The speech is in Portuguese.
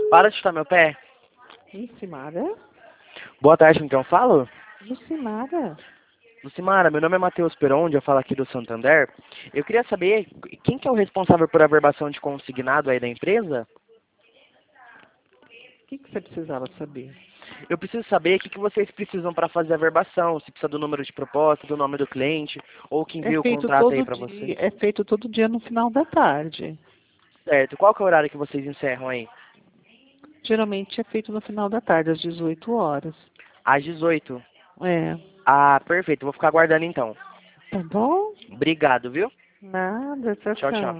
Para de chutar meu pé. Lucimara? Boa tarde, com quem eu falo? Lucimara? Lucimara, meu nome é Matheus Peronde, eu falo aqui do Santander. Eu queria saber quem que é o responsável por averbação de consignado aí da empresa? O que você precisava saber? Eu preciso saber o que vocês precisam para fazer a averbação, se precisa do número de proposta, do nome do cliente, ou quem É envia o feito contrato aí todo para vocês. dia, é feito todo dia no final da tarde. Certo. Qual que é o horário que vocês encerram aí? Geralmente é feito no final da tarde, às 18 horas. Às 18. É. Ah, perfeito. Vou ficar aguardando então. Tá bom? Obrigado, viu? Nada, tchau, Tchau, tchau. tchau.